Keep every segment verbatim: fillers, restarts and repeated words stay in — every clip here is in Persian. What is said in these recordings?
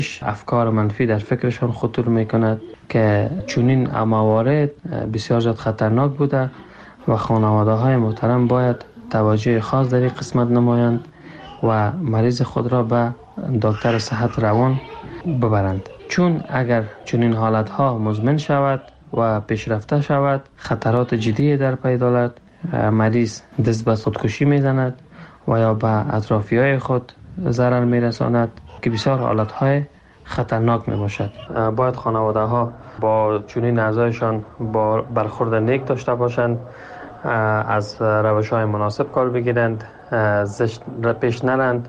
افکار منفی در فکرشان خطور میکند که چنین موارد بسیار زیاد خطرناک بوده و خانواده های محترم باید توجه خاص در این قسمت نمایند و مریض خود را به دکتر صحت روان ببرند، چون اگر چنین حالت ها مزمن شود و پیشرفته شود خطرات جدی در پی دارد. مریض دست به خودکشی میزند و یا به اطرافی های خود ضرر میرساند که بسیار حالت های خطرناک می باشد. باید خانواده ها با چنین اعضایشان با برخورد نیک داشته باشند، از روش های مناسب کار بگیرند، زشت پیش نرند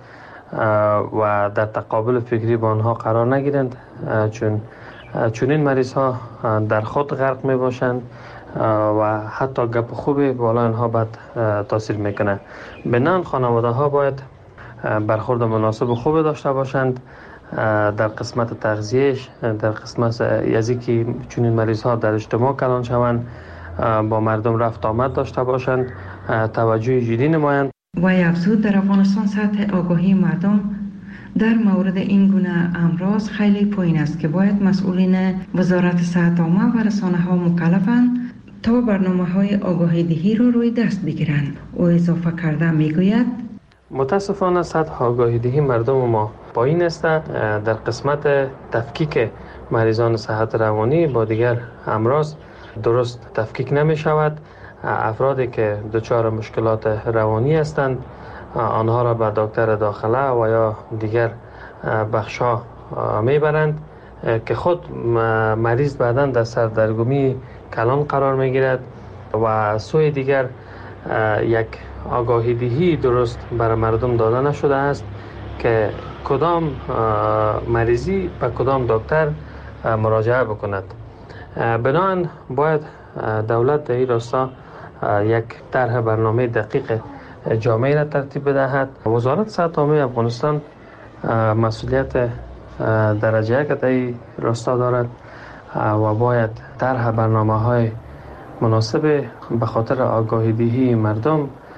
و در تقابل فکری با آنها قرار نگیرند، چون چنین مریض ها در خود غرق می باشند و حتی گپ خوبی بالا آنها بد تاثیر میکنه. بنان خانواده ها باید برخورد مناسب و خوب داشته باشند در قسمت تغذیهش، در قسمت یزی که چنین مریض ها در اجتماع کلان شوند، با مردم رفت آمد داشته باشند، توجه جدی نمایند. و افزود در افغانستان سطح آگاهی مردم در مورد این گونه امراض خیلی پایین است که باید مسئولین وزارت صحت عامه و رسانه ها مکلفند تا برنامه های آگاهی دهی رو روی دست بگیرند. او اضافه کرده میگوید متاسفانه سطح آگاهی دهی مردم ما پایین است. در قسمت تفکیک مریضان صحت روانی با دیگر امراض درست تفکیک نمی شود. افرادی که دچار مشکلات روانی هستند آنها را به دکتر داخله و یا دیگر بخشا میبرند که خود مریض بعداً در سردرگمی کلان قرار میگیرد و سوی دیگر یک آگاهی دهی درست برای مردم داده نشده است که کدام مریضی به کدام دکتر مراجعه بکند. بنابراین باید دولت در این راستا یک طرح برنامه دقیق جامعه را ترتیب بدهد. وزارت صحت عامه افغانستان مسئولیت درجه یک در این راستا دارد و باید طرح برنامه های مناسب به خاطر آگاهی دهی مردم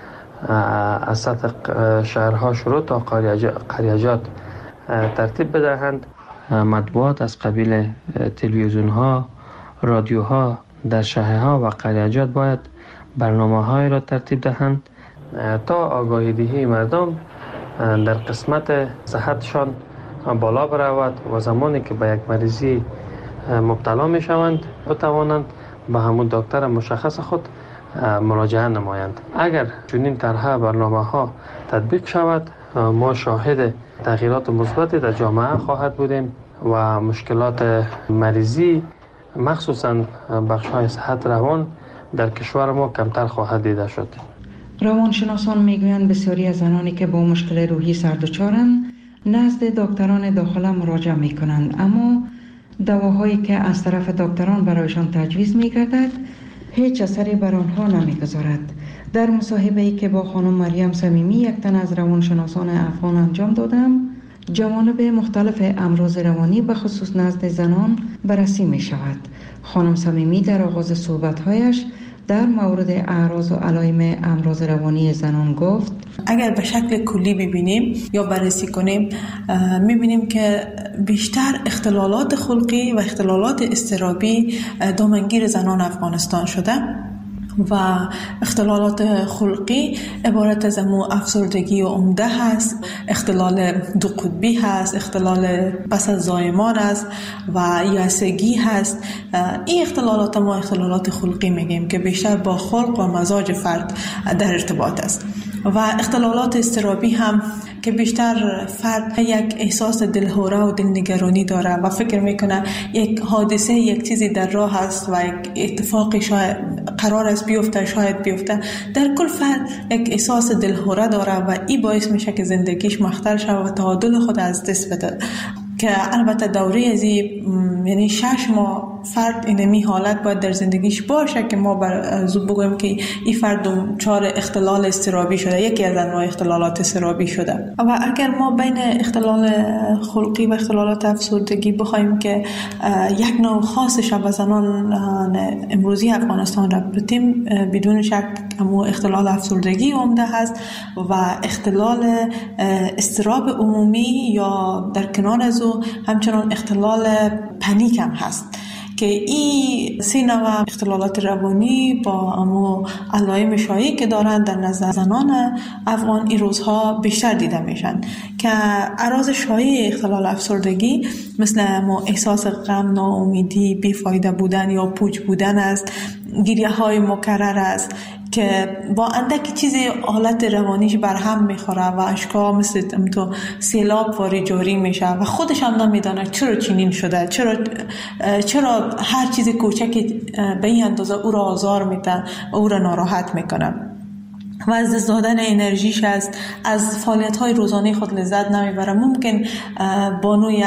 از سطح شهرها شروع تا قریجات ترتیب بدهند. مطبوعات از قبیل تلویزیون ها، رادیو ها در شهرها و قریجات باید برنامه های را ترتیب دهند تا آگاهی دهی مردم در قسمت صحتشان بالا برود و زمانی که به یک مریضی مبتلا می شوند بتوانند به همون دکتر مشخص خود مراجعه نمایند. اگر چنین طرح برنامه ها تطبیق شود ما شاهد تغییرات مثبتی در جامعه خواهد بودیم و مشکلات مریضی مخصوصاً بخش‌های صحت روان در کشور ما کمتر خواهد دیده شد. روانشناسان میگویند بسیاری از زنانی که با مشکل روحی سردچارند نزد دکتران داخله مراجعه میکنند، اما دواهایی که از طرف دکتران برایشان تجویز میگردد هیچ اثری بر آنها نمیگذارد. در مصاحبه‌ای که با خانم مریم صمیمی یک تن از روانشناسان افغان انجام دادم، جوانب مختلف امراض روانی به خصوص نزد زنان بررسی می شود. خانم صمیمی در آغاز صحبت‌هایش در مورد اعراض و علائم امراض روانی زنان گفت: اگر به شکل کلی ببینیم یا بررسی کنیم می‌بینیم که بیشتر اختلالات خلقی و اختلالات اضطرابی دامنگیر زنان افغانستان شده و اختلالات خلقی عبارت از امو افسردگی و عمده هست، اختلال دو قطبی هست، اختلال پس از زایمان است و یأسگی هست. این اختلالات ما اختلالات خلقی میگیم که بیشتر با خلق و مزاج فرد در ارتباط است. و اختلالات اضطرابی هم که بیشتر فرد یک احساس دلهوره و دلنگرانی داره و فکر میکنه یک حادثه یک چیزی در راه است و یک اتفاقی شاید قرار است بیفته، شاید بیفته. در کل فرد یک احساس دلهوره داره و این باعث میشه که زندگیش مختل شود و تعادل خود از دست بده. که البته دوره ازی یعنی شش ماه فرد اینمی حالت باید در زندگیش باشه که ما بر زود بگویم که این فرد دچار اختلال اضطرابی شده، یکی از انواع اختلالات اضطرابی شده. و اگر ما بین اختلال خلقی و اختلالات افسردگی بخوایم که یک نوع خاص شب زنان امروزی افغانستان را بتیم، بدون شک امو اختلال افسردگی عمده هست و اختلال اضطراب عمومی یا در کنار از او همچنان اختلال پنیک هم هست که این سه نوع اختلالات روانی با امو علائم شایعی که دارند در نظر زنان افغان این روزها بیشتر دیده میشن که اعراض شایع اختلال افسردگی مثل امو احساس غم، ناامیدی، بیفایده بودن یا پوچ بودن است، گریه های مکرر است که با اندکی چیزی حالت روانیش برهم میخوره و اشکا مثل تو سیلاب واری جاری میشه و خودش هم نمیدانه چرا چنین شده، چرا چرا هر چیز کوچکی به این اندازه او را آزار میده و او را ناراحت میکنه و از دست دادن انرژیش است، از فعالیت های روزانه خود لذت نمیبره. ممکن بانوی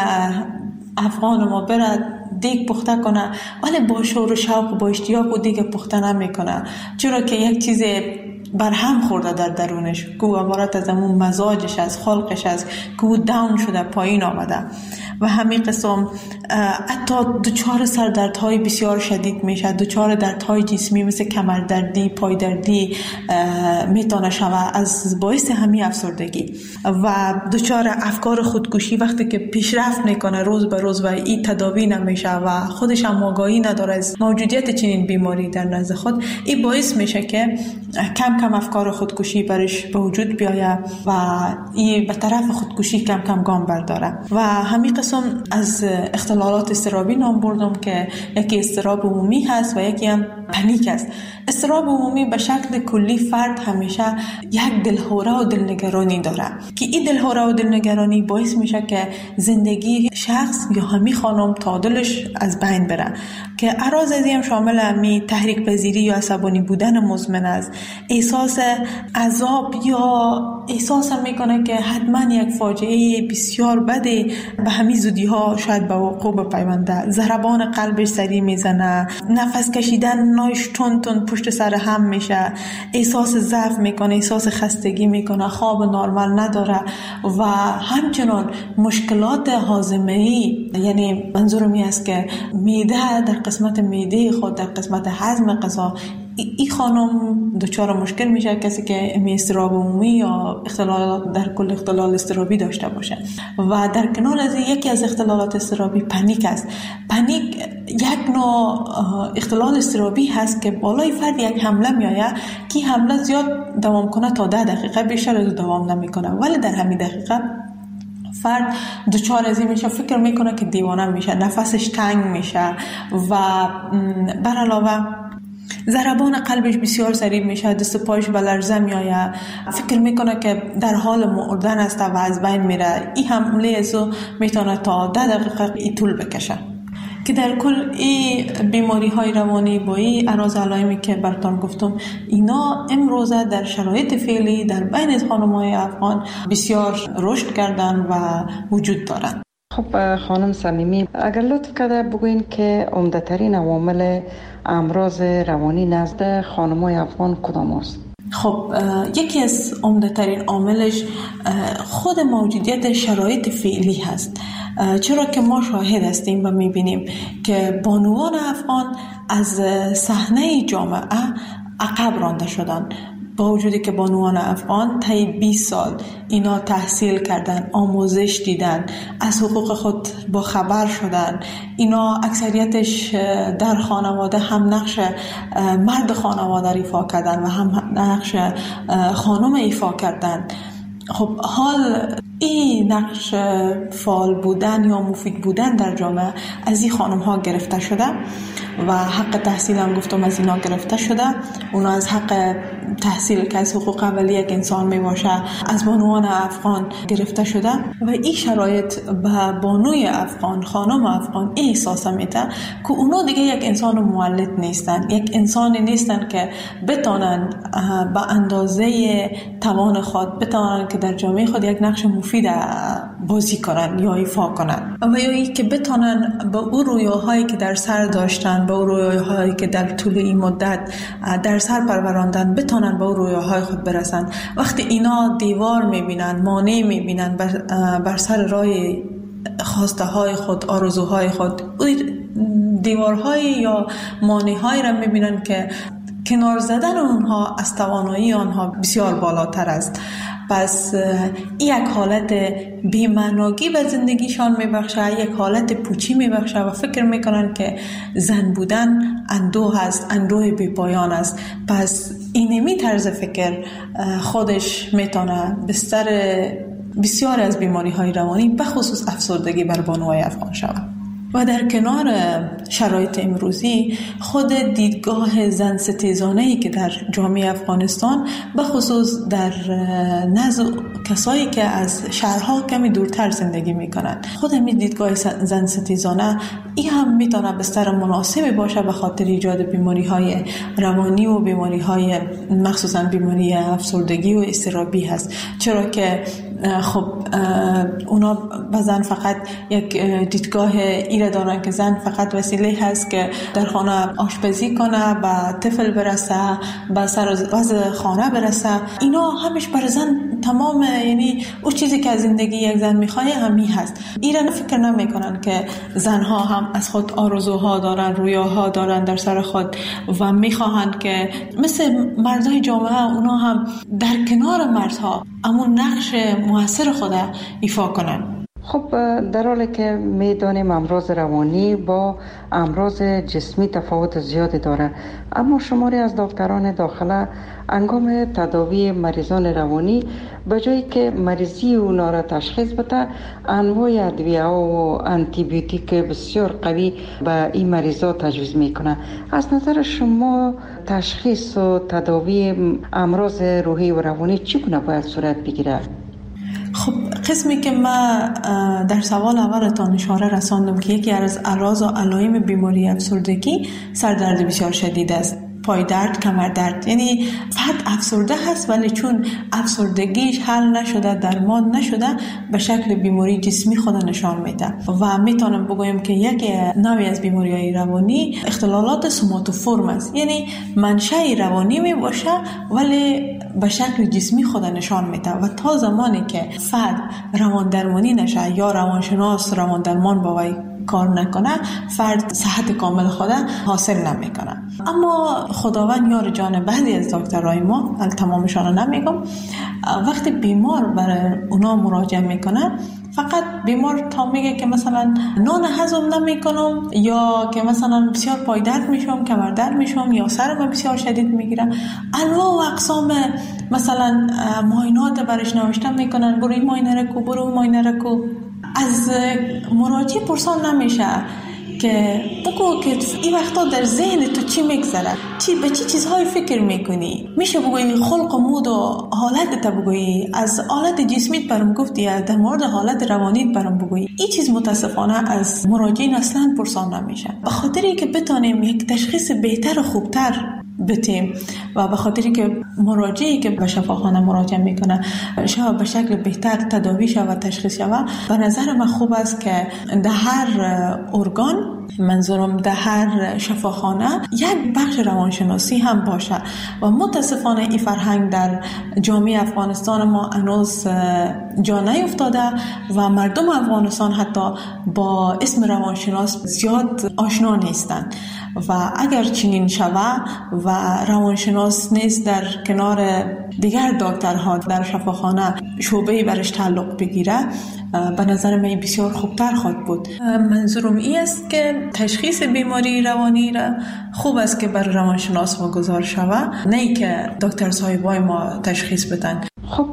افغان ما برد دیگ پخته کنه ولی با شور و شوق و با اشتیاق و دیگ پخته نمیکنه، چرا که یک چیز برهم خورده در درونش که عبارت از همون مزاجش از خلقش است که او داون شده، پایین آمده و همین قسم حتی دچار سردردهای بسیار شدید میشه، دچار دردهای جسمی مثل کمردردی، پایدردی میتونه شود از باعث همین افسردگی و دچار افکار خودکشی وقتی که پیشرفت میکنه روز به روز و این تداوی نمیشه و خودش هم آگاهی نداره از موجودیت چنین بیماری در نزد خود، این باعث میشه که کم کم افکار خودکشی برش به وجود بیایه و این به طرف خودکشی کم کم گام برداره. و همین قسم از اختلالات اضطرابی نام بردم که یکی اضطراب عمومی هست و یکی هم پنیک است. اضطراب عمومی به شکل کلی فرد همیشه یک دلهوره و دلنگرانی داره که این دلهوره و دلنگرانی باعث میشه که زندگی شخص یا همی خانم تعادلش از بین بره که اعراض از این شامل همی تحریک پذیری یا عصبانی بودن مزمن است، احساس عذاب یا احساس میکنه که حتما یک فاجعه بسیار بده به همین زودی ها شاید به وقوع بپیونده، ضربان قلبش سریع میزنه، نفس کشیدن نایش تون تون پشت سر هم میشه، احساس ضعف میکنه، احساس خستگی میکنه، خواب نرمال نداره و همچنان مشکلات هاضمه‌ای، یعنی منظورم این است که معده در قسمت معده خود در قسمت هضم غذا این خانم دچار مشکل میشه، کسی که اضطراب عمومی یا اختلال در کل اختلال اضطرابی داشته باشه. و در کنار از یکی از اختلالات اضطرابی پنیک است. پنیک یک نوع اختلال اضطرابی هست که بالای فرد یک حمله میآید که حمله زیاد دوام کنه تا ده دقیقه، بیشتر از دوام نمیکنه، ولی در همین دقیقه فرد دچار از این میشه، فکر میکنه که دیوانه میشه، نفسش تنگ میشه و بر علاوه ضربان قلبش بسیار سریع میشه، دست پایش به لرزه میآید، فکر میکنه که در حال مردن است و از بین میره. این حمله ازو میتونه تا ده دقیقه ای طول بکشه که در کل این بیماری های روانی با این اعراض علائمی که براتون گفتم اینا امروزه در شرایط فعلی در بین خانم‌های افغان بسیار رشد کردن و وجود دارند. خب خانم صمیمی، اگر لطف کرده بگوین که عمده ترین عوامل امراض روانی نزد خانم‌های افغان کدام است؟ خب یکی از عمده ترین عاملش خود موجودیت شرایط فعلی هست، چرا که ما شاهد هستیم و میبینیم که بانوان افغان از صحنه جامعه عقب رانده شدن، با وجودی که بانوان افغان طی بیست سال اینا تحصیل کردن، آموزش دیدن، از حقوق خود با خبر شدن، اینا اکثریتش در خانواده هم نقش مرد خانواده ایفا کردن و هم نقش خانم ایفا کردن. خب حال این نقش فعال بودن یا مفید بودن در جامعه از این خانم ها گرفته شده و حق تحصیل هم گفتم از اینا گرفته شده. اونا از حق تحصیل که از حقوق اولیه یک انسان می باشه از بانوان افغان گرفته شده و این شرایط به بانوی افغان، خانم افغان این احساس میده که اونا دیگه یک انسان مولد نیستن، یک انسانی نیستن که بتونن به اندازه توان خود بتونن که در جامعه خود یک نقش مفید مفید بازی کنن یا ایفا کنن و یا ای که بتونن به اون رویاهایی که در سر داشتن، به اون رویاهایی که در طول این مدت در سر پروراندن، بتونن به اون رویاهای خود برسن. وقتی اینا دیوار میبینن، مانع میبینن بر, بر سر راه خواسته های خود، آرزوهای خود، دیوارهای یا مانع‌هایی را میبینن که کنار زدن اونها از توانایی آنها بسیار بالاتر است. پس یک حالت بی‌معنایی به زندگیشان میبخشه، یک حالت پوچی میبخشه و فکر میکنن که زن بودن اندوه است، اندوه بی پایان است. پس اینمی طرز فکر خودش میتونه بستر بسیار از بیماری های روانی به خصوص افسردگی بر بانوهای افغان شود. و در کنار شرایط امروزی خود دیدگاه زن ستیزانه‌ای که در جامعه افغانستان به خصوص در نزد کسایی که از شهرها کمی دورتر زندگی میکنند، خود همین دیدگاه زن ستیزانه این هم میتونه بستر مناسبی باشه به خاطر ایجاد بیماری های روانی و بیماری های مخصوصا بیماری افسردگی و اضطرابی هست. چرا که خب اونا بزن فقط یک دیدگاه ایره دارن که زن فقط وسیله هست که در خانه آشپزی کنه، به طفل برسه، به سر وضع خانه برسه. اینا همش بر زن تمام، یعنی اون چیزی که از زندگی یک زن میخواه همی هست. ایره فکر نمیکنن که زنها هم از خود آرزوها دارن، رویاها دارن در سر خود و میخواهند که مثل مردای جامعه اونا هم در کنار مردها امون نقش موثر خود ایفا کنن. خب در حالی که میدانیم امراض روانی با امراض جسمی تفاوت زیادی داره، اما شماری از دکتران داخله انگام تداوی مریضان روانی به جایی که مریضی اونا را تشخیص بده، انواع ادویه و آنتی بیوتیک بسیار قوی به این مریضا تجویز میکنه. از نظر شما تشخیص و تداوی امراض روحی و روانی چگونه باید صورت بگیره؟ خب قسمی که ما در سوال اولتان اشاره رساندم که یکی از اعراض و علائم بیماری افسردگی سردرد بسیار شدید است، پای درد، کمر درد. یعنی فرد افسرده هست ولی چون افسردگیش حل نشده، درمان نشده، به شکل بیماری جسمی خود نشان میده. و میتونم بگویم که یک نوعی از بیماری‌های روانی اختلالات سوماتوفورم است، یعنی منشأ روانی می باشه ولی به شکل جسمی خود نشان میده و تا زمانی که فرد روان درمانی نشه یا روانشناس روان درمان با وی کار نکنه، فرد صحت کامل خود حاصل نمیکنه. اما خداوند یار جان بعضی از دکترای ما، تمامشان نمیگم، وقتی بیمار برای اونا مراجعه میکنه، فقط بیمار تا میگه که مثلا نان هضم نمیکنم یا که مثلا بسیار پای درد میشم، کمر درد میشم یا سرم بسیار شدید میگیره، انواع و اقسام مثلا معاینات برش نوشته میکنن، برو این معاینه رو کو، برو اون معاینه رو کو. از مراجع پرسان نمیشه که بگو که این وقتا در ذهن تو چی میگذره، چی به چی چیزهای فکر میکنی. میشه بگویی خلق و مود و حالت تا بگویی، از حالت جسمیت برام گفتی، در مورد حالت روانیت برام بگویی. این چیز متاسفانه از مراجعین اصلا پرسان نمیشه، به خاطری که بتونیم یک تشخیص بهتر و خوبتر بتیم و به خاطری که مراجعی که به شفاخانه مراجعه میکنه شاید به شکل بهتر تداوی شود و تشخیص شود. به نظر من خوب است که در هر ارگان، منظورم در هر شفاخانه، یک بخش روانشناسی هم باشه و متاسفانه این فرهنگ در جامعه افغانستان ما هنوز جا نیفتاده و مردم افغانستان حتی با اسم روانشناس زیاد آشنا نیستند و اگر چنین شود و روانشناس نیست در کنار دیگر دکترها در شفاخانه شعبه‌ای برش تعلق بگیره، به نظر من بسیار خوبتر خواهد بود. منظورم این است که تشخیص بیماری روانی را خوب است که بر روانشناس واگذار شود، نه که دکتر صاحبای ما تشخیص بدن. خب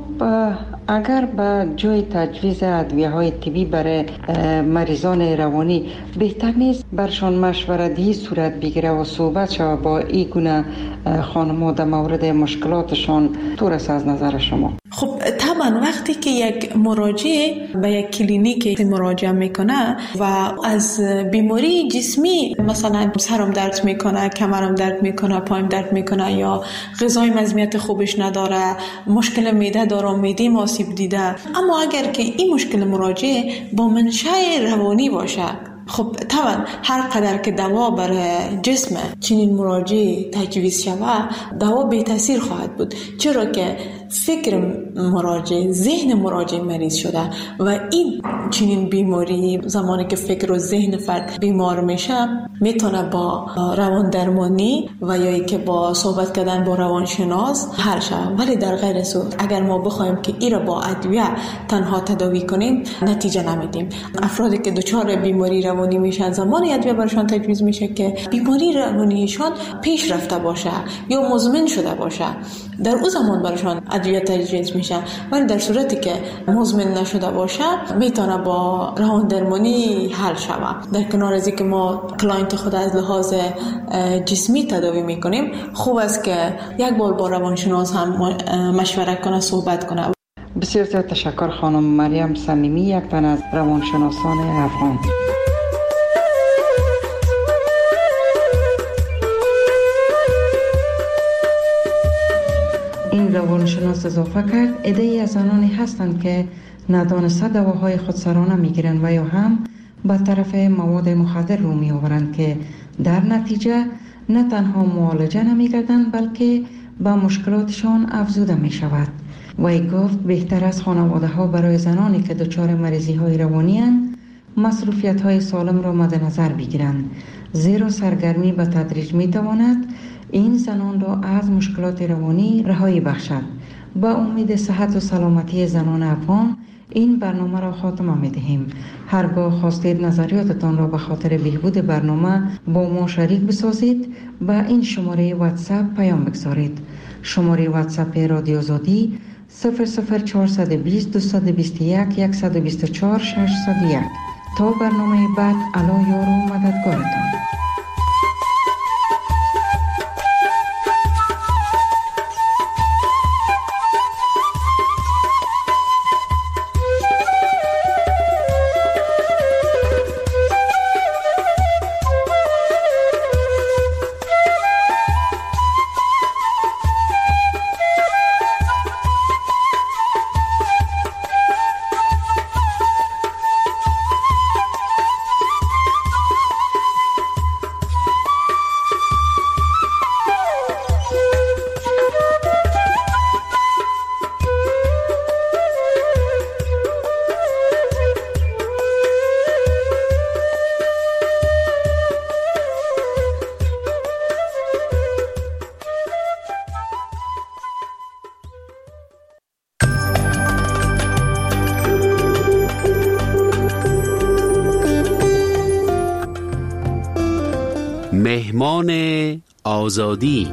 اگر به جای تجویز ادویه‌های طبی برای مریضان روانی بهتر نیست برشان مشورتی صورت بگیره و صحبت شود با این گونه خانم‌ها در مورد مشکلاتشان؟ طور است از نظر شما؟ خب طبعا وقتی که یک مراجع به یک کلینیک مراجعه میکنه و از بیماری جسمی، مثلا سرم درد میکنه، کمرم درد میکنه، پایم درد میکنه یا غذای مزمیت خوبش نداره، مشکل معده دارم، معده ما آسیب دیده. اما اگر که این مشکل مراجعه با منشأ روانی باشه، خب طبعا هر قدر که دوا برای جسم چنین مراجعه تجویز شود، دوا بی تاثیر خواهد بود، چرا که فکر مراجع، ذهن مراجع مریض شده و این چنین بیماری زمانی که فکر و ذهن فرد بیمار میشه میتونه با روان درمانی و یا ای که با صحبت کردن با روانشناس حل شود. ولی در غیر صورت اگر ما بخوایم که این را با ادویه تنها تداوی کنیم نتیجه نمیدیم. افرادی که دچار بیماری روانی میشن زمانی ادویه برشان تجویز میشه که بیماری روانیشان پیش رفته باشه یا مزمن شده باشه، در اون زمان برشان ادویه تجویز میشه. ولی در صورتی که مزمن نشده باشه میتونه با روان درمانی حل شود. در کنار از اینکه ما کلاینت خود از لحاظ جسمی تداوی میکنیم، خوب است که یک بار با روانشناس هم مشوره کنه، صحبت کنه. بسیار زیاد تشکر خانم مریم صمیمی، یک تن از روانشناسان افغان. این روانشناس اضافه کرد عده‌ای از آنانی هستند که ندانسته دواهای خودسرانه میگیرند و یا هم به طرف مواد مخدر رو می آورند که در نتیجه نه تنها معالجه نمی‌گردند بلکه به مشکلاتشان افزوده می شود. وی گفت بهتر از خانواده ها برای زنانی که دچار مریضی های روانی اند مصروفیت های سالم را مد نظر بگیرند، زیرا سرگرمی به تدریج می تواند این زنان را از مشکلات روانی رهایی بخشد. با امید صحت و سلامتی زنان افغان این برنامه را خاتمه می دهیم. هرگاه خواستید نظریاتتان را به خاطر بهبود برنامه با ما شریک بسازید، با این شماره واتساپ پیام بگذارید. شماره واتساپ رادیو آزادی صفر صفر چهارصد و بیست دویست و بیست و یک صد و بیست و چهار ششصد و یک. تا برنامه بعد، الا یار و مددگارتان. مهمان آزادی.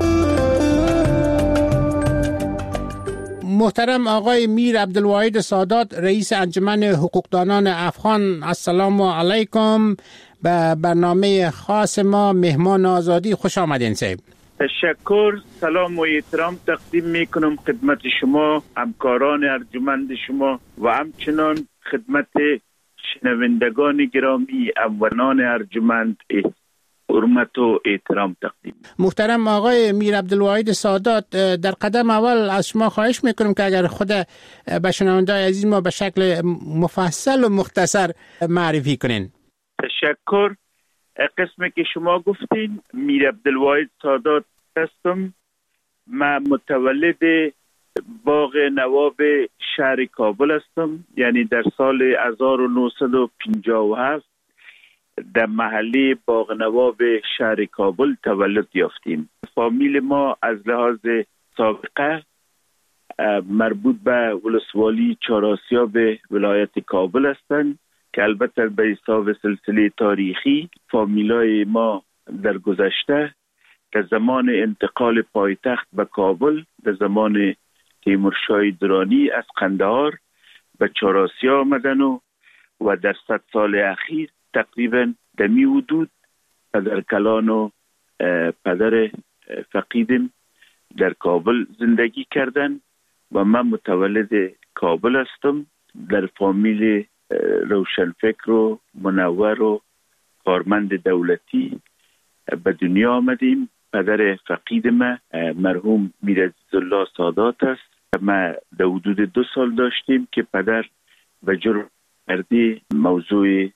محترم آقای میر عبدالواحد سادات، رئیس انجمن حقوقدانان افغان، السلام علیکم. به برنامه خاص ما مهمان آزادی خوش آمدین صاحب. تشکر، سلام و احترام تقدیم میکنم خدمت شما، همکاران ارجمند شما و همچنان خدمت شنوندگان گرامی اولان ارجمند حرمت و احترام تقدیم. محترم آقای میر عبدالواحد سادات، در قدم اول از شما خواهش میکنم که اگر خود به شنونده‌های عزیز ما به شکل مفصل و مختصر معرفی کنین. تشکر. قسمی که شما گفتین، میر عبدالواحد سادات هستم. من متولد باغ نواب شهر کابل هستم، یعنی در سال هزار و نهصد و پنجاه و هفت در محله باغ نواب شهر کابل تولد یافتیم. فامیل ما از لحاظ سابقه مربوط به ولسوالی چهارآسیاب ولایت کابل هستند که البته به حساب سلسله تاریخی فامیلای ما در گذشته در زمان انتقال پایتخت به کابل در زمان تیمورشاه درانی از قندهار به چهارآسیا آمدن و و در صد سال اخیر تقریبا در می حدود پدر کلان و پدر فقیدم در کابل زندگی کردن و من متولد کابل هستم. در فامیل روشنفکر و منور و کارمند دولتی به دنیا آمدیم. پدر فقید من مرحوم میر عزیزالله سادات است ما در حدود دو سال داشتیم که پدر به جرم مردی موضوع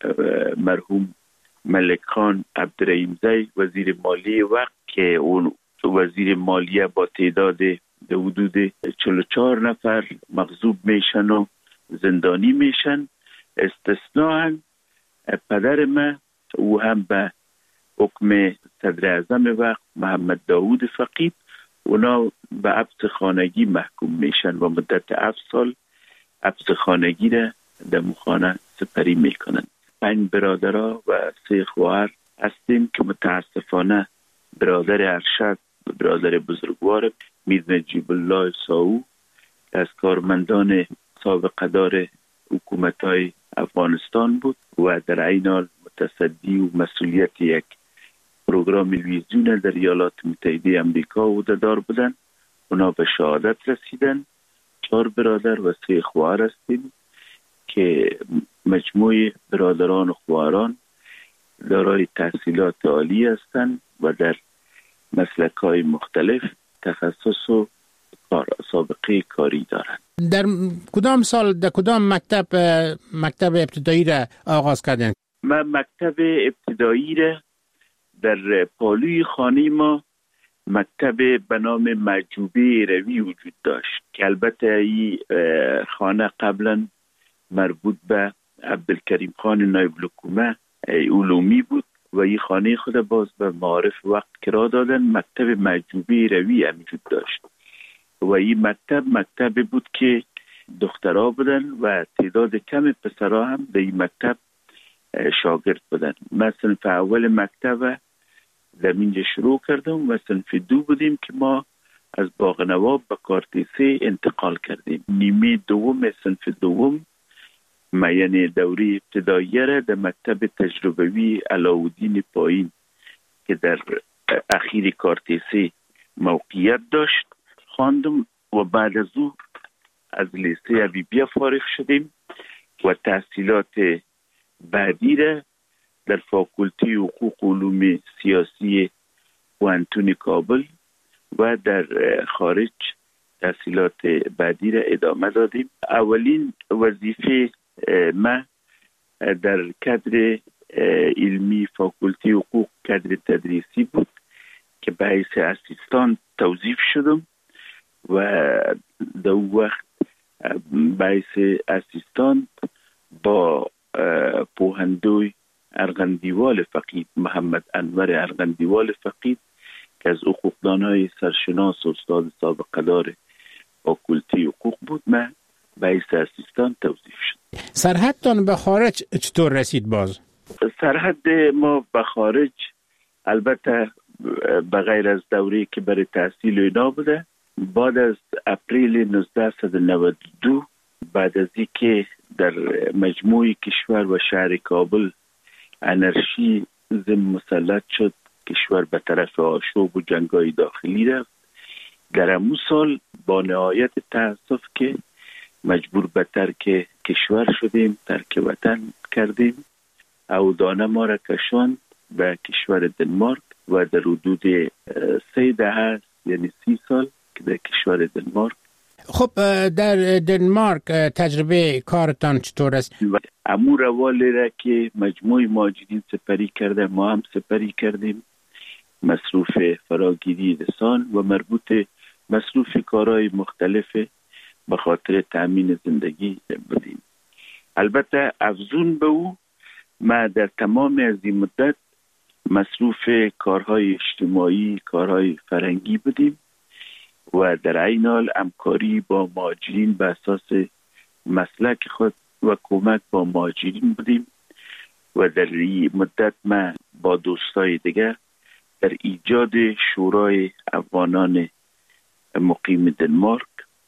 مرحوم ملک خان عبدالرحیمزی وزیر مالی وقت که اون وزیر مالیه با تعداد در حدود چهل و چهار نفر مغضوب میشن و زندانی میشن، استثناء پدر ما او هم به حکم صدر اعظم وقت محمد داوود فقید اونا به حبس خانگی محکوم میشن و مدت هفت سال حبس خانگی را در خانه سپری میکنن. پنج برادرها و سه خواهر هستیم که متاسفانه برادر ارشد برادر بزرگوار میر نجیب الله ساو از کارمندان سابقه دار حکومت‌های افغانستان بود و در عین حال متصدی و مسئولیت یک پروگرام تلویزیون در ایالات متحده آمریکا عهده‌دار بودند. اونا به شهادت رسیدن. چهار برادر و سه خواهر هستیم که مجموع برادران و خواهران دارای تحصیلات عالی هستند و در مسلک‌های مختلف تخصص و سابقه کاری دارند. در کدام سال در کدام مکتب مکتب ابتدایی را آغاز کردین؟ من مکتب ابتدایی را در پالوی خانه ما مکتب به نام معجوبه روی وجود داشت که البته این خانه قبلا مربوط به عبدالکریم خان نایب الحکومه علومی بود و این خانه خود باز به معارف وقت کرا دادن. مکتب معجوبه روی هم وجود داشت و این مکتب مکتب بود که دخترها بودن و تعداد کم پسرها هم در این مکتب شاگرد بودن. من صنف اول مکتب در اینجا شروع کردم و صنف دو بودیم که ما از باغ نواب به کارتیسه انتقال کردیم. نیمه دوم صنف دوم ما یعنی دوره ابتداییه را در مکتب تجربوی علاءالدین پایین که در اخیر کارتیسه موقعیت داشت خواندم و بعد از او از لیسه حبیبیه فارغ شدیم و تحصیلات بعدی را در فاکولته حقوق و علوم سیاسی پوهنتون کابل و در خارج تحصیلات بعدی را ادامه دادیم. اولین وظیفه ما در کادر علمی فاکولته حقوق کادر تدریسی بود که به حیث اسیستان توظیف شدم و در وقت به حیث اسیستان با پوهندوی ارغندیوال فقید محمد انور ارغندیوال فقید که از حقوقدانهای سرشناس و استاد سابقه دار فاکولته حقوق بود من به حیث اسیستان توظیف شد. سرحدتان به خارج چطور رسید باز؟ سرحد ما به خارج البته به غیر از دوره‌ای که برای تحصیل اینا بوده، بعد از اپریل نوزده نود و دو بعد از اینکه در مجموع کشور و شهر کابل انرژی ضمن مسلط شد، کشور به طرف آشوب و جنگ‌های داخلی رفت. در همون سال با نهایت تأسف که مجبور به ترک کشور شدیم، ترک وطن کردیم. عودانه ما را کشاند به کشور دنمارک و در حدود سه دهه یعنی سی سال که در کشور دنمارک. خب در دنمارک تجربه کارتان چطور است؟ امو روالی را که مجموع مهاجرین سپری کرده ما هم سپری کردیم، مصروف فراگیری لسان و مربوط مصروف کارهای مختلف به خاطر تأمین زندگی بودیم. البته افزون به او ما در تمام از این مدت مصروف کارهای اجتماعی، کارهای فرهنگی بودیم و در عین حال همکاری با مهاجرین به اساس مسلک خود و کمک با مهاجرین بودیم و در این مدت ما با دوستای دیگر در ایجاد شورای افغانان مقیم دنمارک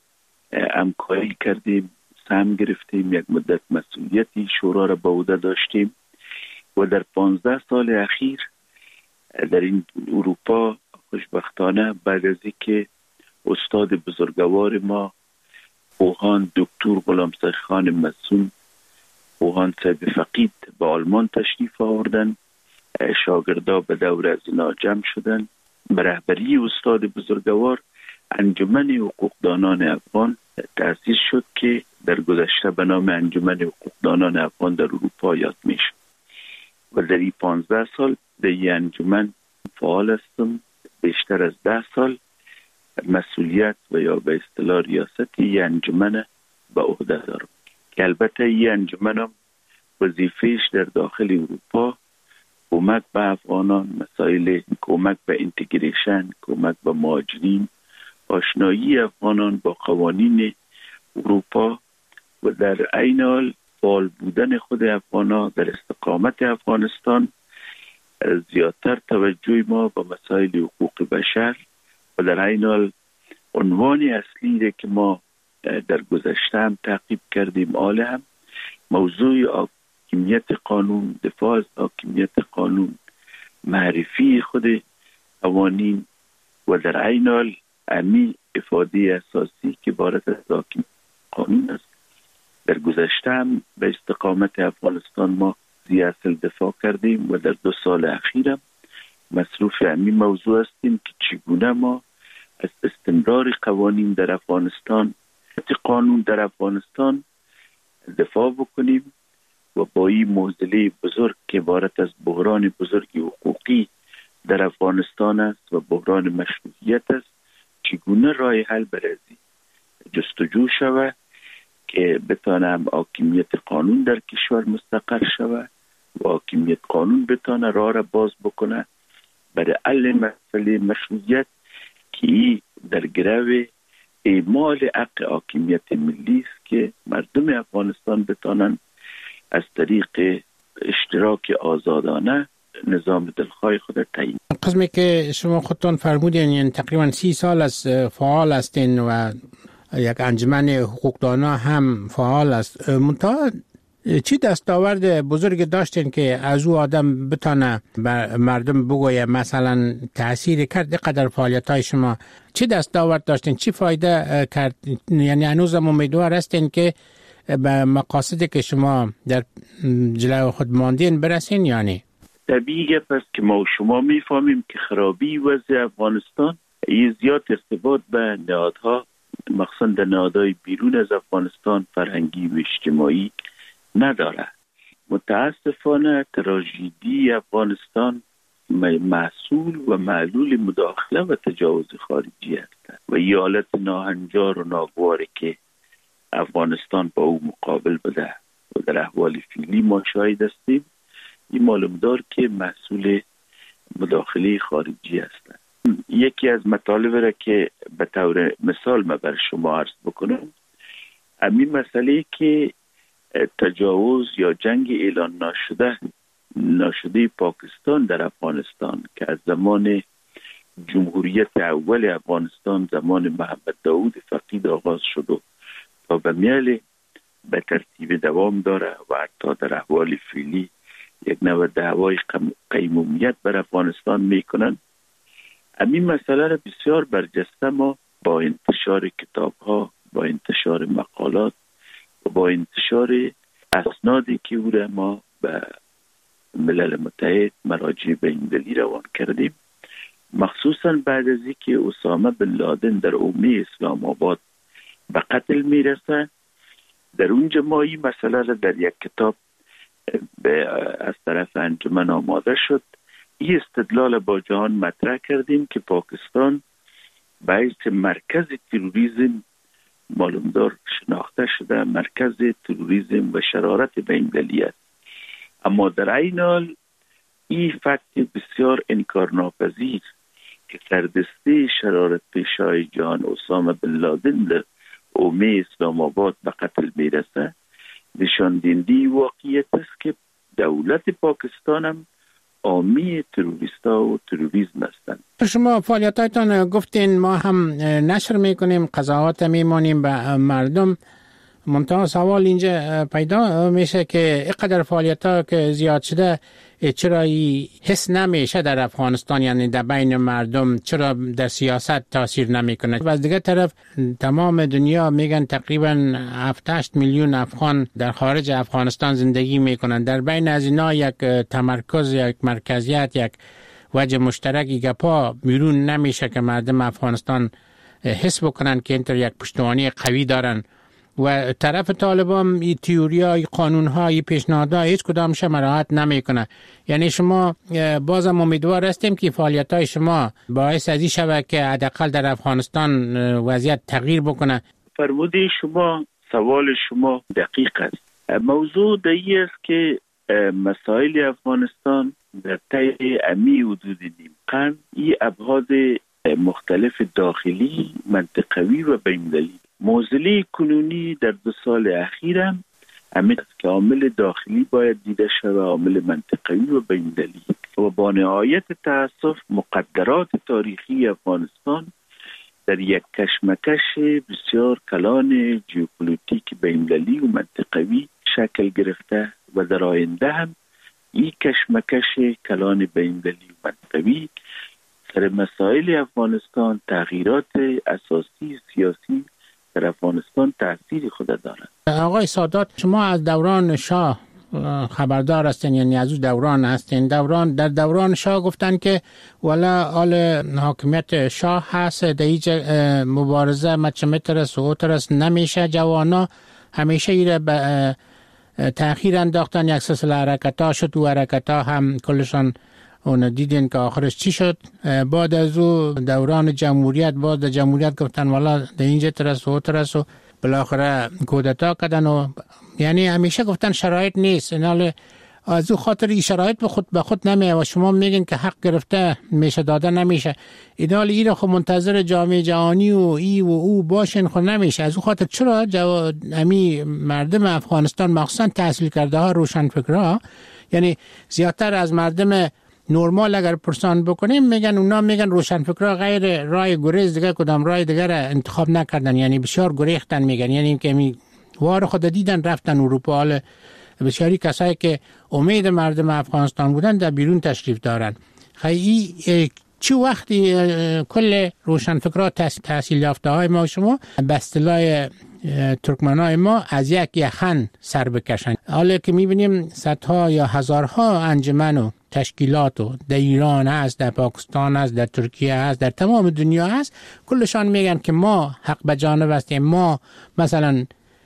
همکاری کردیم، سهم گرفتیم، یک مدت مسئولیتی شورا را به عهده داشتیم و در پانزده سال اخیر در این اروپا خوشبختانه بعد از اینکه استاد بزرگوار ما پوهان دکتر غلامسخ خان مسون پوهان صاحب فقید به آلمان تشریف آوردن، شاگردا به دور از اینا جمع شدن. به رهبری استاد بزرگوار انجمن حقوقدانان افغان تأسیس شد که در گذشته به نام انجمن حقوقدانان افغان در اروپا یاد میشه و در این پانزده سال در این انجمن فعال هستم. بیشتر از ده سال مسئولیت و یا به اصطلاح ریاست این انجمن به عهده دارم که البته این انجمن هم وظیفه‌اش در داخل اروپا کمک به افغانان، مسائل کمک به اینتگریشن، کمک به مهاجرین، آشنایی افغانان با قوانین اروپا و در عین حال فعال بودن خود افغانان در استقامت افغانستان، زیادتر توجه ما به مسائل حقوق بشر و در عین حال عنوان اصلی که ما در گذشته هم تعقیب کردیم آل هم موضوع حاکمیت قانون، دفاع از حاکمیت قانون، معرفی خود قوانین و در عین حال امی افاده اساسی که عبارت از حاکمیت قانون است. در گذشته هم به استقامت افغانستان ما زی اصل دفاع کردیم و در دو سال اخیرم مصروف امی موضوع هستیم که چگونه ما از استمرار قوانین در افغانستان، قانون در افغانستان دفاع بکنیم و با این معضله بزرگ که عبارت از بحران بزرگ حقوقی در افغانستان است و بحران مشروعیت است، چگونه راه حل برازی جستجو شود که بتانم حاکمیت قانون در کشور مستقر شود و حاکمیت قانون بتانه راه را باز بکنه برای حل مسئله مشروعیت که در گرو اعمال حق حاکمیت ملی است که مردم افغانستان بتانن از طریق اشتراک آزادانه نظام دلخواه خود تعیین. قسمی که شما خودتون فرمودین یعنی تقریبا سی سال از فعال هستین و یک انجمن حقوقدانا هم فعال است. منتها چی دستاورد بزرگ داشتین که از او آدم بتانه بر مردم بگویه مثلا تأثیر کرد قدر فعالیت های شما؟ چی دستاورد داشتین؟ چی فایده کرد؟ یعنی هنوز هم امیدوار هستین که به مقاصدی که شما در جلو خود ماندین برسین؟ یعنی طبیعی پس که ما و شما میفهمیم که خرابی وضع افغانستان یه زیاد ارتباط به نهادها مخصوصا در نهادهای بیرون از افغانستان فرهنگی و اجتماعی نداره. متاسفانه تراژدی افغانستان محصول و معلول مداخله و تجاوز خارجی است و یه حالت ناهنجار و ناگواری که افغانستان با او مقابل بده و در احوال فعلی ما شاهد هستیم، این معلوم دار که محصول مداخله خارجی است. یکی از مطالب را که به طور مثال ما بر شما عرض بکنم، همین مسئله که تجاوز یا جنگ اعلان ناشده ناشده پاکستان در افغانستان که از زمان جمهوریت اول افغانستان زمان محمد داود فقید آغاز شد و تا به میل به ترتیب دوام داره و حتی در احوال فعلی یک نوع دعوای قیمومیت بر افغانستان میکنن. همین مسئله را بسیار برجسته ما با انتشار کتاب ها، با انتشار مقالات و با انتشار اسنادی که او را ما به ملل متحد مراجع بین‌المللی روان کردیم، مخصوصا بعد از اینکه اسامه بن لادن در حومه اسلام آباد به قتل میرسه، در اونجا ما این مسئله را در یک کتاب از طرف انجمن آماده شد. این استدلال با جهان مطرح کردیم که پاکستان باعث مرکز تروریسم معلومدار شناخته شده، مرکز تروریسم و شرارت بین‌المللی است. اما در عین حال این فکت بسیار انکارناپذیر که سردسته شرارت پیشای جهان اسامه بن لادن در حومه اسلام آباد به قتل میرسه نشان دهنده واقعیت است که دولت پاکستان هم حامی تروریستا و تروریسم هستند. شما فعالیتاتون گفتین ما هم نشر میکنیم، قضاوت میمانیم به مردم. منتها سوال اینجا پیدا میشه که اینقدر فعالیت‌ها که زیاد شده چرا حس نمیشه در افغانستان، یعنی در بین مردم چرا در سیاست تاثیر نمیکنه؟ و از دیگه طرف تمام دنیا میگن تقریبا هفت هشت میلیون افغان در خارج افغانستان زندگی میکنن. در بین از اینا یک تمرکز، یک مرکزیت، یک وجه مشترکی که پا بیرون نمیشه که مردم افغانستان حس بکنن که اینطور یک پشتوانه قوی دارن و طرف طالبان این تئوریا، این قانون‌ها، این پیشنهادها هیچ کدامش مراعات نمیکنه. یعنی شما بازم امیدوار هستیم که فعالیت‌های شما باعث از این شود که حداقل در افغانستان وضعیت تغییر بکنه. فرموده شما، سوال شما دقیق است. موضوع دایی است که مسائل افغانستان در طی امی حدود نیم قرن این ابعاد مختلف داخلی، منطقوی و بین‌المللی. معضله کنونی در دو سال اخیر هم همین است که عامل داخلی باید دیده شود، عامل منطقوی و بین‌المللی و با نهایت تأسف مقدرات تاریخی افغانستان در یک کشمکش بسیار کلان ژئوپلیتیک بین‌المللی و منطقوی شکل گرفته و در آینده هم این کشمکش کلان بین‌المللی و منطقوی سر مسائل افغانستان، تغییرات اساسی سیاسی در افغانستان تأثیر خود دارد. آقای سادات، شما از دوران شاه خبردار هستین، یعنی از اون دوران هستین. دوران در دوران شاه گفتن که والا آل حاکمیت شاه هست، در هیچ مبارزه مچمترس و اوترس نمیشه. جوانا همیشه ایره به تأخیر انداختن. یک سلسله حرکت ها شد و حرکت ها هم کلشان اون دیدین که آخرش چی شد. بعد از او دوران جمهوریت، بعد در جمهوریت گفتن والا در اینجا ترس و ترس و بالاخره کودتا کردن و یعنی همیشه گفتن شرایط نیست. اینال از او خاطر این شرایط به خود به خود نمیه و شما میگین که حق گرفته میشه داده نمیشه. اینال این خو منتظر جامعه جهانی و ای و او باشین خو نمیشه. از او خاطر چرا جو امی مردم افغانستان مخصوصا تحصیل کرده ها، روشن فکرها، یعنی زیادتر از مردم نورمال اگر پرسان بکنیم میگن اونا میگن روشنفکرها غیر رای گریز دیگه کدام رای دیگه را انتخاب نکردن، یعنی بسیار گریختن میگن، یعنی که می وار خود دیدن رفتن اروپا. حال بسیاری کسایی که امید مردم افغانستان بودن در بیرون تشریف دارن. خیلی چه وقتی کل روشنفکرها تحصیل یافته های ما شما به اصطلاح ترکمنای ما از یک یخن سر بکشن. حالا که میبینیم صدها یا هزارها انجمن و تشکیلات و در ایران هست، در پاکستان هست، در ترکیه هست، در تمام دنیا هست، کلشان میگن که ما حق به جانب هستیم. ما مثلا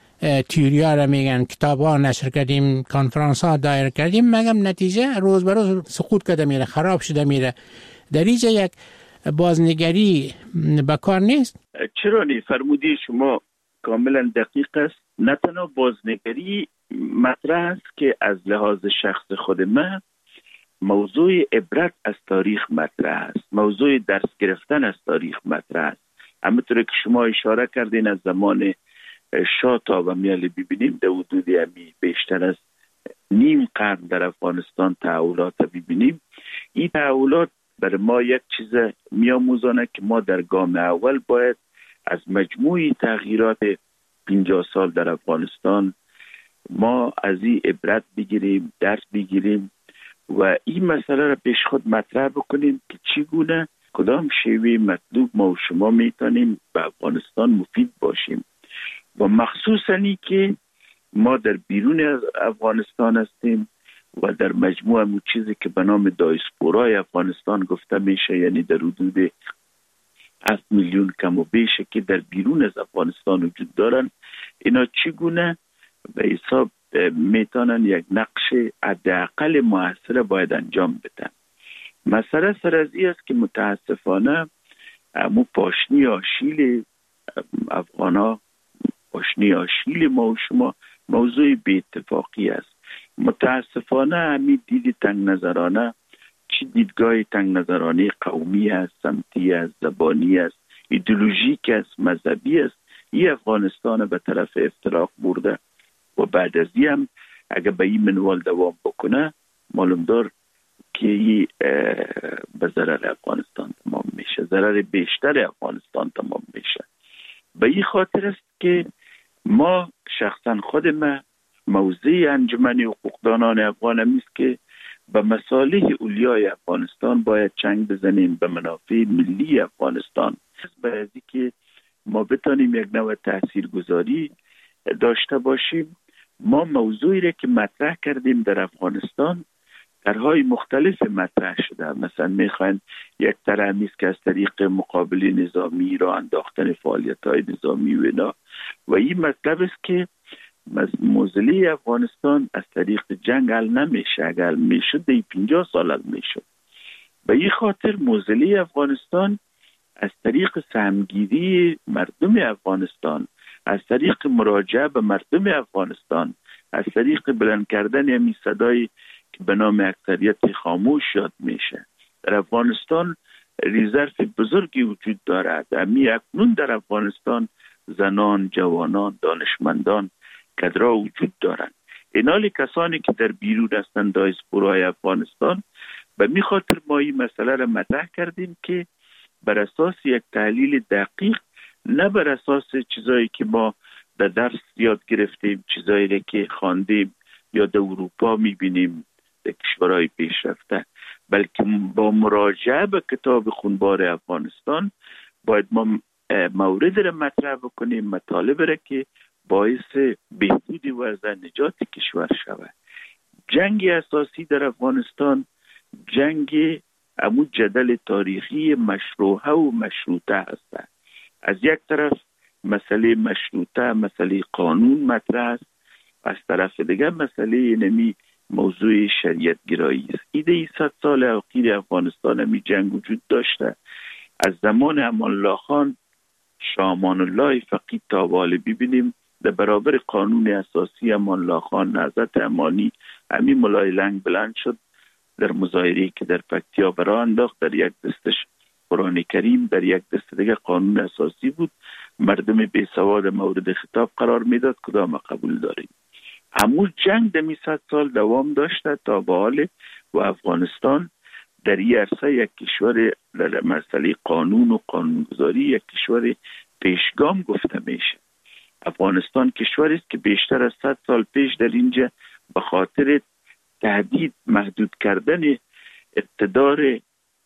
تیوریا را میگن، کتاب ها نشر کردیم، کنفرانس ها دایر کردیم، مگم نتیجه روز به روز سقوط کرده میره، خراب شده میره. در اینجا یک بازنگری بکار نیست؟ چرا نی؟ فرمودی شما کاملا دقیق است. نه تنها بازنگری مطرح است که از لحاظ شخص خود من موضوع عبرت از تاریخ مطرح است، موضوع درس گرفتن از تاریخ مطرح است. همونطور که شما اشاره کردین از زمان شاه تا و میال ببینیم در حدود امی بیشتر از نیم قرن در افغانستان تحولات ببینیم. این تحولات برای ما یک چیز میاموزانه که ما در گام اول باید از مجموعی تغییرات پنجاه سال در افغانستان ما از این عبرت بگیریم، درس بگیریم و این مسئله را پیش خود مطرح بکنیم که چگونه کدام شیوه مطلوب ما و شما میتونیم به افغانستان مفید باشیم و مخصوصاً ای که ما در بیرون از افغانستان هستیم و در مجموع همون چیزی که به نام دایسپورای افغانستان گفته میشه، یعنی در حدود هفت میلیون کم و بیشه که در بیرون از افغانستان وجود دارن، اینا چگونه به حساب میتونن یک نقش حداقل موثر باید انجام بدن. مسئله سر از این است که متاسفانه مو پاشنی آشیل افغانا، پاشنی آشیل ما و شما موضوع بی اتفاقی است. متاسفانه همین دید تنگ نظرانه، چی دیدگاه تنگ نظرانه قومی است، سمتی است، زبانی است، ایدئولوژیک است، مذهبی است، این افغانستان به طرف افتراق برده و بعد از این هم اگر به این منوال دوام بکنه معلوم دار که این به ضرر افغانستان تمام میشه، ضرر بیشتر افغانستان تمام میشه. به این خاطر است که ما شخصا خود ما موضع انجمن حقوقدانان افغان است که به مصالح اولیای افغانستان باید چنگ بزنیم، به منافع ملی افغانستان، برای که ما بتانیم یک نوع تاثیرگذاری داشته باشیم. ما موضوعی را که مطرح کردیم در افغانستان طرح‌های مختلف مطرح شده. مثلا میخواین یک طرح نیست که از طریق مقابله نظامی را انداختن فعالیت‌های نظامی و اینا، و این مطلب است که موزلی افغانستان از طریق جنگ حل نمیشه. اگر میشد دی پنجاه سال حل میشد. به این خاطر موزلی افغانستان از طریق سهمگیری مردم افغانستان، از طریق مراجعه به مردم افغانستان، از طریق بلند کردن همین صدای که به نام اکثریت خاموش یاد میشه. در افغانستان ریزرف بزرگی وجود دارد. امی اکنون در افغانستان زنان، جوانان، دانشمندان، کدرها وجود دارند. اینالی کسانی که در بیرون هستند دایسپورای افغانستان، به می خاطر ما این مسئله را مطرح کردیم که بر اساس یک تحلیل دقیق، نه بر اساس چیزایی که ما در درس یاد گرفتیم، چیزایی که خواندیم یا در اروپا میبینیم در کشورهای پیشرفته، بلکه با مراجعه به کتاب خونبار افغانستان باید ما مورد را مطرح بکنیم، مطالب را که باعث بهبود وضع نجات کشور شود. جنگ اساسی در افغانستان جنگ امو جدل تاریخی مشروعه و مشروطه هست. از یک طرف مسئله مشروطه، مسئله قانون مطرح است، از طرف دیگر مسئله نمی موضوع شریعت گرایی است. ایده صد سال اخیر افغانستان همی جنگ وجود داشته. از زمان امان الله خان، شاه امان الله فقید تا حال ببینیم در برابر قانون اساسی امان الله خان نهضت امانی همی ملای لنگ بلند شد. در مظاهره که در پکتیا برآ انداخت، در یک دستش قرآن کریم، در یک دست دیگه قانون اساسی بود. مردم بی سواد مورد خطاب قرار میداد. کدام قبول داریم؟ همون جنگ دمی صد سال دوام داشته تا به حال و افغانستان در این عرصه یک کشور در مسئله قانون و قانونگذاری یک کشور پیشگام گفته میشه. افغانستان کشوری است که بیشتر از صد سال پیش در اینجا به خاطر تهدید محدود کردن اقتدار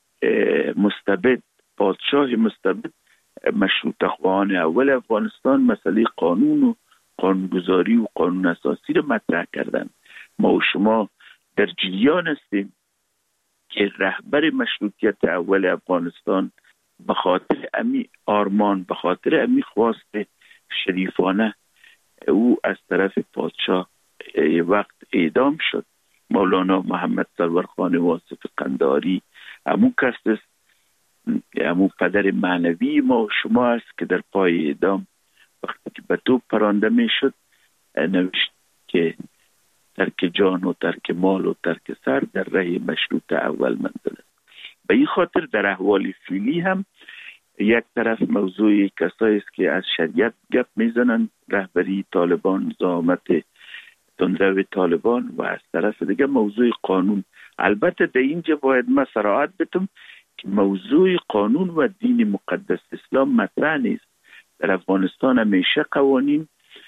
مستبد، پادشاه مستبد، مشروطه خواهان اول افغانستان مسئله قانون و قانونگذاری و قانون اساسی رو مطرح کردن. ما و شما در جریان هستیم که رهبر مشروطیت اول افغانستان به خاطر امی آرمان، به خاطر امی خواست شریفانه او از طرف پادشاه وقت اعدام شد. مولانا محمد سرور خان واصف قنداری همون کس است، همون پدر معنوی ما و شما است که در پای اعدام وقتی که به توپ پرانده می شد نوشت که ترک جان و ترک مال و ترک سر در ره مشروط اول منزل است. به این خاطر در احوال فعلی هم یک طرف موضوع کسایی است که از شریعت گپ میزنند، رهبری طالبان، زعامت تندرو طالبان، و از طرف دیگه موضوع قانون. البته در اینجا باید ما صراحت بتم که موضوع قانون و دین مقدس اسلام مطرح نیست. در افغانستان همیشه قوانین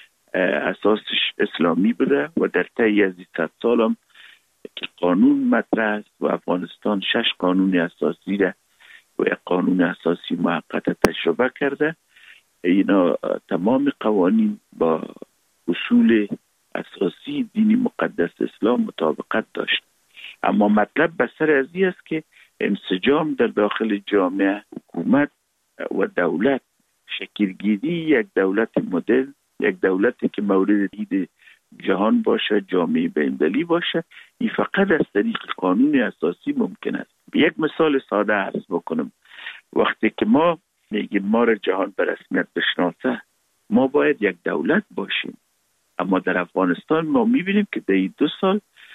اساسش اسلامی بوده و در طی از صد سال هم که قانون مطرح است و افغانستان شش قانون اساسی ده و یک قانون اساسی موقت تجربه کرده. اینا تمام قوانین با اصول اساسی دینی مقدس اسلام مطابقت داشت. اما مطلب بسر از این است که انسجام در داخل جامعه، حکومت و دولت، شکلگیری یک دولت مدل، یک دولتی که مورد دید جهان باشه، جامعه بین‌المللی باشه، این فقط از طریق قانون اساسی ممکن است. یک مثال ساده عرض بکنم. وقتی که ما میگیم ما را جهان به رسمیت بشناسه، ما باید یک دولت باشیم. اما در افغانستان ما میبینیم که در این دو سال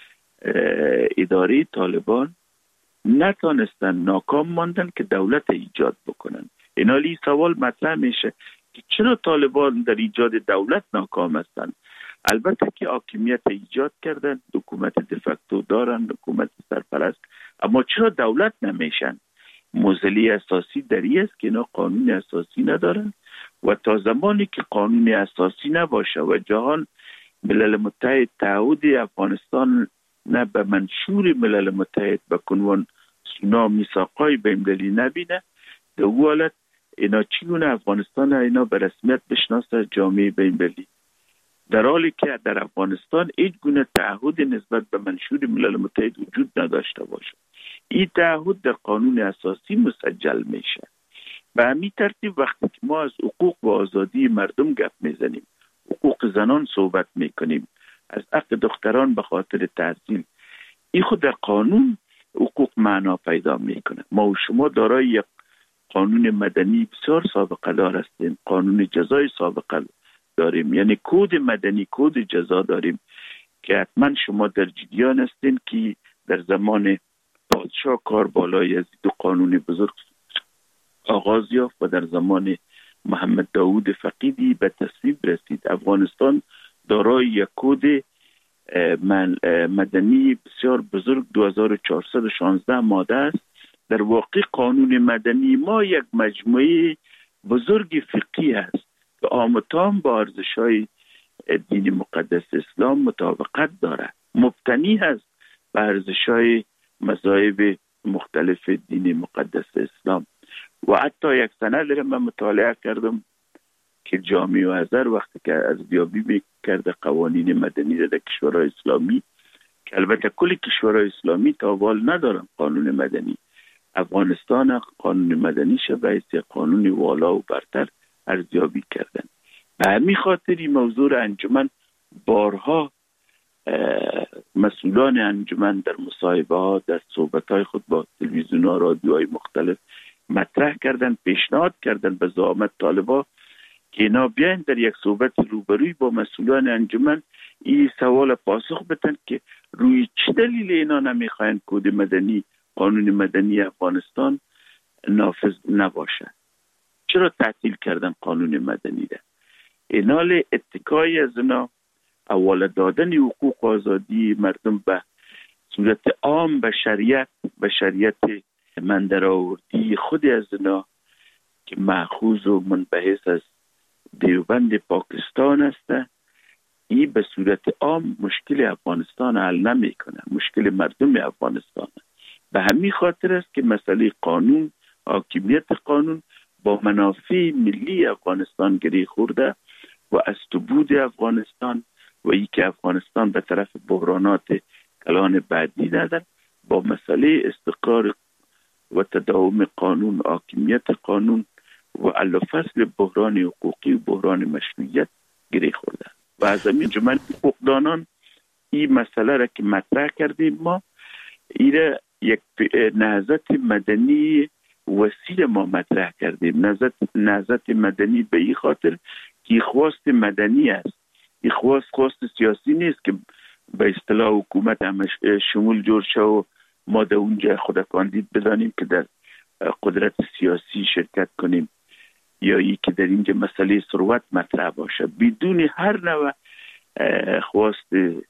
اداره طالبان نتانستن، ناکام ماندن که دولت ایجاد بکنن. اینالی سوال مطرح میشه که چرا طالبان در ایجاد دولت ناکام هستند؟ البته که حاکمیت ایجاد کردن، حکومت دفکتو دارن، حکومت سرپرست، اما چرا دولت نمیشن؟ موزلی اساسی در این است که اینا قانون اساسی ندارن و تا زمانی که قانون اساسی نباشه و جهان ملل متحد تعهد افغانستان نه به منشور ملل متحد به عنوان سونا میثاقای بین‌المللی نبینه، در اون حالت اینا چگونه افغانستان اینا به رسمیت بشناسه جامعه بین‌المللی؟ در حالی که در افغانستان هیچ گونه تعهد نسبت به منشور ملل متحد وجود نداشته باشد. این تعهد در قانون اساسی مسجل میشه. به همین ترتیب وقتی که ما از حقوق و آزادی مردم گپ میزنیم، حقوق زنان صحبت میکنیم، از حق دختران به خاطر تحصیل، این خود در قانون حقوق معنا پیدا میکنه. ما و شما دارای یک قانون مدنی بسیار سابقه دار هستیم، قانون جزای سابقه داریم، یعنی کد مدنی، کد جزا داریم که حتما شما در جریان هستین که در زمان پادشاه کاربالای از دو قانون بزرگ آغاز یافت و در زمان محمد داود فقیدی به تصویب رسید. افغانستان دارای یک کد مدنی بسیار بزرگ دو هزار و چهارصد و شانزده ماده است. در واقع قانون مدنی ما یک مجموعه بزرگ فقهی است که آمتان با ارزش‌های دین مقدس اسلام مطابقت دارد، مبتنی است به ارزش‌های مذاهب مختلف دین مقدس اسلام. و حتی یک سند را من مطالعه کردم که جامعه ازهر وقتی که ارزیابی میکرده قوانین مدنی را در کشورهای اسلامی، که البته کل کشورهای اسلامی تاوال ندارن قانون مدنی، افغانستان قانون مدنی شه به حیث قانون والا و برتر ارزیابی کردن. به همین خاطر این موضوع انجمن بارها مسئولان انجمن در مصاحبه ها، در صحبت های خود با تلویزیون ها، رادیوهای مختلف مطرح کردن، پیشنهاد کردن به زعامت طالبا که اینا بیاین در یک صحبت روبروی با مسئولان انجمن این سوال پاسخ بدن که روی چه دلیل اینا نمیخواین کد مدنی، قانون مدنی افغانستان نافذ نباشه؟ چرا تعطیل کردن قانون مدنی ده؟ اینال اتکای از اینا اول دادن حقوق و آزادی مردم به صورت عام به شریعت به شریعت من در آوردی خود از اینا که مأخوذ و منبعث از دیوبند پاکستان است، این به صورت عام مشکل افغانستان حل نمیکنه، مشکل مردم افغانستان. به همین خاطر است که مسئله قانون، حاکمیت قانون با منافع ملی افغانستان گره خورده و از تبود افغانستان و ای که افغانستان به طرف بحرانات کلان بعدی ندن با مسئله استقرار و تداوم قانون، حاکمیت قانون و الا فصل بحران حقوقی و بحران مشروعیت گره خورده. و از همین جمعه حقوقدانان این مسئله را که مطرح کردیم ما، این یک نهضت مدنی وسیع ما مطرح کردیم. نهضت نهضت مدنی به این خاطر که خواست مدنی است، این خواست خواست سیاسی نیست که به اصطلاح حکومت همش شمول جور شه و ما در اونجا خود کاندید بدانیم که در قدرت سیاسی شرکت کنیم یا ای که در اینجا مسئله ثروت مطرح باشه. بدون هر نوع خواست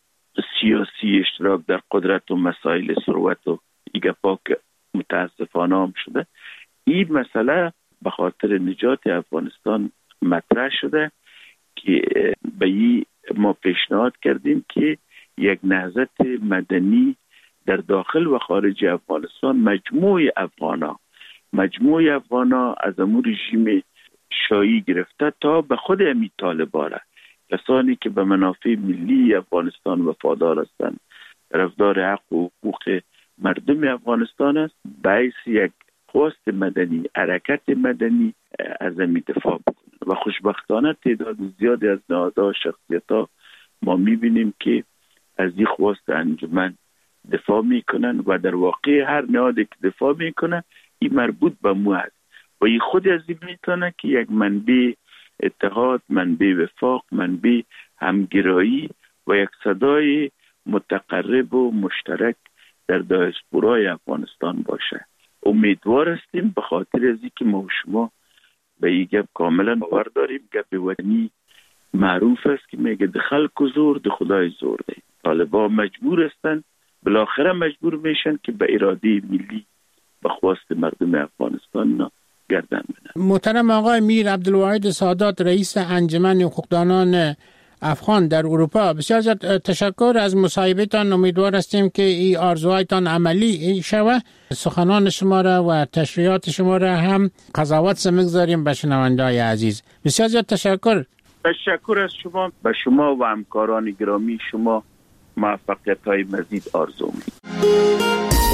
سیاسی اشتراک در قدرت و مسائل ثروت و ایگه پاک متاسفانه هم شده. این مسئله به خاطر نجات افغانستان مطرح شده که به این ما پیشنهاد کردیم که یک نهضت مدنی در داخل و خارج افغانستان، مجموع افغانا مجموع افغانا از امور رژیم شاهی گرفته تا به خود امی طالبان، کسانی که به منافع ملی افغانستان وفادار هستند، طرفدار حق و حقوق مردم افغانستان است، باعث یک خواست مدنی، حرکت مدنی از امی دفاع بکنند. و خوشبختانه تعداد زیادی از نهادها، شخصیت‌ها ما می‌بینیم که از این خواست انجمن دفاع میکنن و در واقع هر نهادی که دفاع میکنه این مربوط به مو است و این خود از این میتونه که یک منبع اتحاد، منبع وفاق، منبع همگرایی و یک صدای متقرب و مشترک در دیاسپورای افغانستان باشه. امیدوار هستیم به خاطر از اینکه ما و شما به این گپ کاملا باور داریم. گپ وطنی معروف است که میگه ده خلق و زور ده خدای زور ده. طالبان مجبور هستند، بالاخره مجبور میشن که به اراده ملی به خواست مردم افغانستان گردن بدن. محترم آقای میر عبدالواحد سادات، رئیس انجمن حقوقدانان افغان در اروپا، بسیار زیاد تشکر از مصاحبهتان. امیدوار هستیم که این آرزوهایتان عملی شود. سخنان شما را و تشریحات شما را هم قضاوت سمگذاریم به شنونده‌های عزیز. بسیار زیاد تشکر. تشکر از شما. به شما و همکاران گرامی شما موفقیت های مزید آرزو می‌کنم.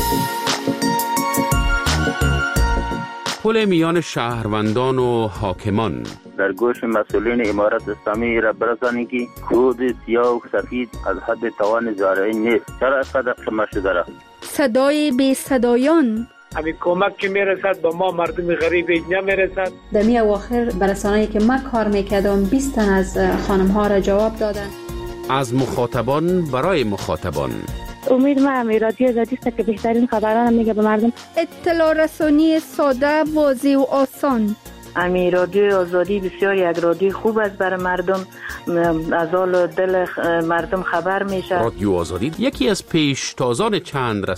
پل میان شهروندان و حاکمان. در گوش مسئولین امارت اسلامی را برسانید که کود سیاه و سفید از حد توان زارعی نیست. چرا اینقدر کم شده را؟ صدای بی صدایان. همین کمک که میرسد به ما مردم غریب نمیرسد. دمی اواخر برسانه‌ای که من کار میکردم بیست تن از خانم ها را جواب دادن. از مخاطبان برای مخاطبان. امید ما همی رادیو آزادی است که بهترین خبران میگه به مردم. اطلاع رسانی ساده، واضح و آسان. امی رادیو آزادی بسیار یک رادیو خوب است برای مردم، از حال دل مردم خبر میشه. رادیو آزادی یکی از پیشتازان چند